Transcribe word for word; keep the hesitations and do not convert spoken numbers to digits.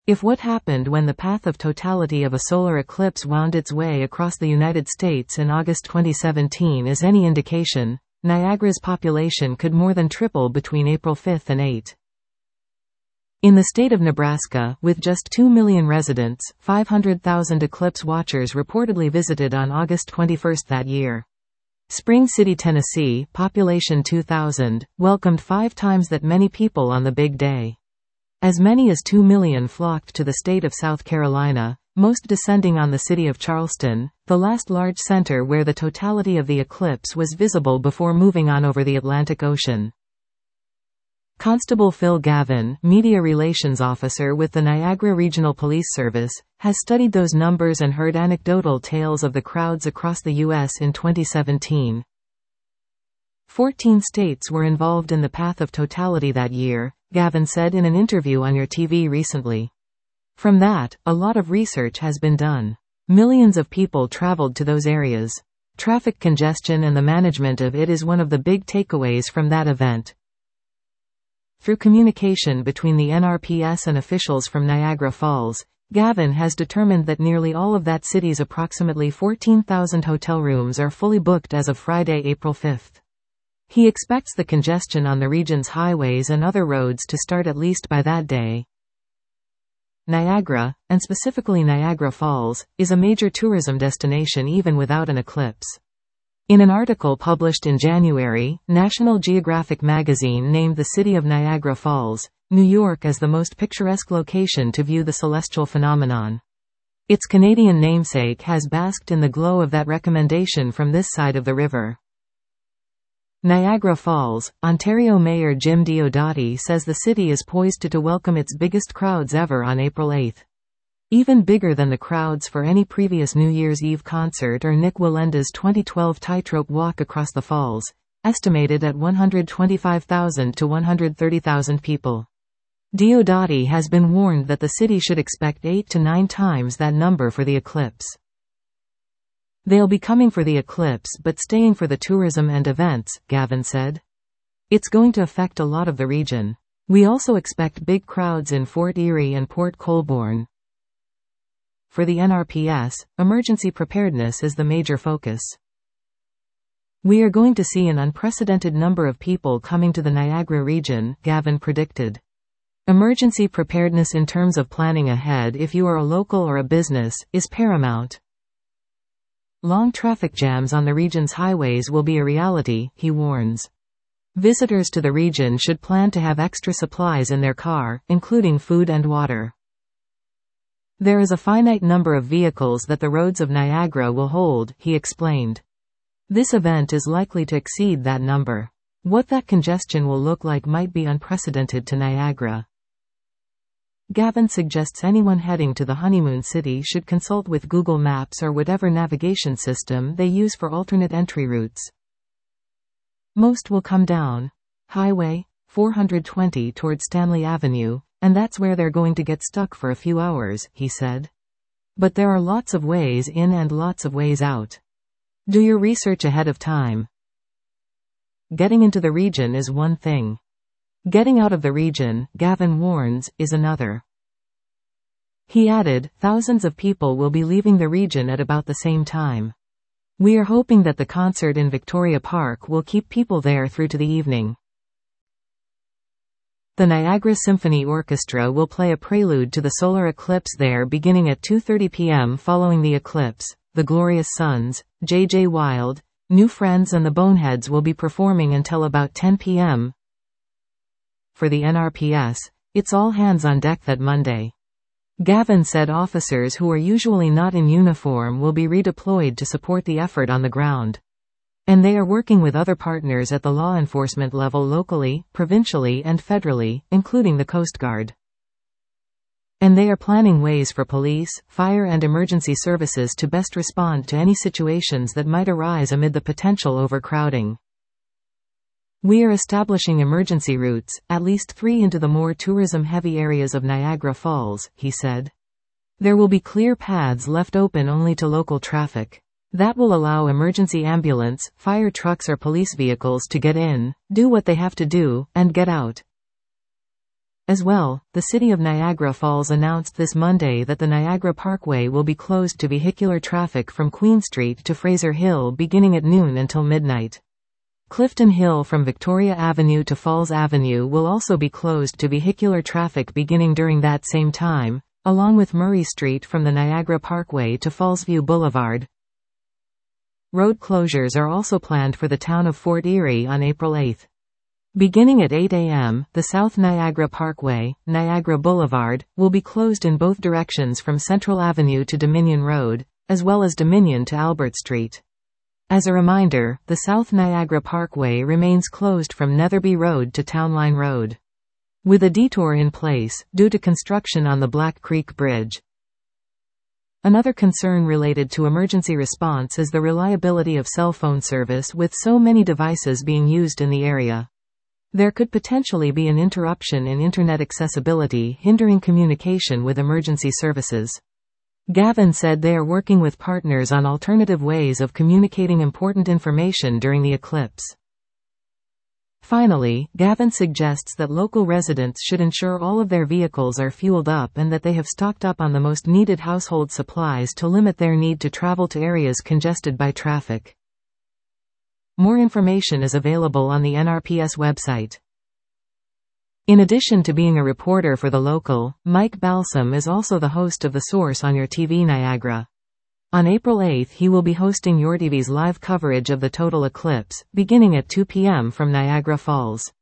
If what happened when the path of totality of a solar eclipse wound its way across the United States in August twenty seventeen is any indication, Niagara's population could more than triple between April fifth and eighth. In the state of Nebraska, with just two million residents, five hundred thousand eclipse watchers reportedly visited on August twenty-first that year. Spring City, Tennessee, population two thousand, welcomed five times that many people on the big day. As many as two million flocked to the state of South Carolina, most descending on the city of Charleston, the last large center where the totality of the eclipse was visible before moving on over the Atlantic Ocean. Constable Phil Gavin, Media Relations Officer with the Niagara Regional Police Service, has studied those numbers and heard anecdotal tales of the crowds across the U S in twenty seventeen. Fourteen states were involved in the path of totality that year, Gavin said in an interview on Your T V recently. From that, a lot of research has been done. Millions of people traveled to those areas. Traffic congestion and the management of it is one of the big takeaways from that event. Through communication between the N R P S and officials from Niagara Falls, Gavin has determined that nearly all of that city's approximately fourteen thousand hotel rooms are fully booked as of Friday, April fifth. He expects the congestion on the region's highways and other roads to start at least by that day. Niagara, and specifically Niagara Falls, is a major tourism destination even without an eclipse. In an article published in January, National Geographic magazine named the city of Niagara Falls, New York as the most picturesque location to view the celestial phenomenon. Its Canadian namesake has basked in the glow of that recommendation from this side of the river. Niagara Falls, Ontario Mayor Jim Diodati says the city is poised to, to welcome its biggest crowds ever on April eighth. Even bigger than the crowds for any previous New Year's Eve concert or Nick Walenda's twenty twelve tightrope walk across the falls, estimated at one hundred twenty-five thousand to one hundred thirty thousand people. Diodati has been warned that the city should expect eight to nine times that number for the eclipse. They'll be coming for the eclipse but staying for the tourism and events, Gavin said. It's going to affect a lot of the region. We also expect big crowds in Fort Erie and Port Colborne. For the N R P S, emergency preparedness is the major focus. We are going to see an unprecedented number of people coming to the Niagara region, Gavin predicted. Emergency preparedness in terms of planning ahead if you are a local or a business, is paramount. Long traffic jams on the region's highways will be a reality, he warns. Visitors to the region should plan to have extra supplies in their car, including food and water. There is a finite number of vehicles that the roads of Niagara will hold, he explained. This event is likely to exceed that number. What that congestion will look like might be unprecedented to Niagara. Gavin suggests anyone heading to the honeymoon city should consult with Google Maps or whatever navigation system they use for alternate entry routes. Most will come down Highway four hundred twenty toward Stanley Avenue, and that's where they're going to get stuck for a few hours, he said. But there are lots of ways in and lots of ways out. Do your research ahead of time. Getting into the region is one thing. Getting out of the region, Gavin warns, is another. He added, thousands of people will be leaving the region at about the same time. We are hoping that the concert in Victoria Park will keep people there through to the evening. The Niagara Symphony Orchestra will play a prelude to the solar eclipse there beginning at two thirty p m following the eclipse. The Glorious Sons, J J Wild, New Friends and the Boneheads will be performing until about ten p m For the N R P S, it's all hands on deck that Monday. Gavin said officers who are usually not in uniform will be redeployed to support the effort on the ground. And they are working with other partners at the law enforcement level locally, provincially and federally, including the Coast Guard. And they are planning ways for police, fire and emergency services to best respond to any situations that might arise amid the potential overcrowding. We are establishing emergency routes, at least three into the more tourism-heavy areas of Niagara Falls, he said. There will be clear paths left open only to local traffic. That will allow emergency ambulance, fire trucks or police vehicles to get in, do what they have to do, and get out. As well, the City of Niagara Falls announced this Monday that the Niagara Parkway will be closed to vehicular traffic from Queen Street to Fraser Hill beginning at noon until midnight. Clifton Hill from Victoria Avenue to Falls Avenue will also be closed to vehicular traffic beginning during that same time, along with Murray Street from the Niagara Parkway to Fallsview Boulevard. Road closures are also planned for the town of Fort Erie on April eighth. Beginning at eight a m, the South Niagara Parkway, Niagara Boulevard, will be closed in both directions from Central Avenue to Dominion Road, as well as Dominion to Albert Street. As a reminder, the South Niagara Parkway remains closed from Netherby Road to Townline Road, with a detour in place, due to construction on the Black Creek Bridge. Another concern related to emergency response is the reliability of cell phone service with so many devices being used in the area. There could potentially be an interruption in internet accessibility hindering communication with emergency services. Gavin said they are working with partners on alternative ways of communicating important information during the eclipse. Finally, Gavin suggests that local residents should ensure all of their vehicles are fueled up and that they have stocked up on the most needed household supplies to limit their need to travel to areas congested by traffic. More information is available on the N R P S website. In addition to being a reporter for The Local, Mike Balsam is also the host of The Source on Your T V Niagara. On April eighth he will be hosting YourTV's live coverage of the total eclipse, beginning at two p m from Niagara Falls.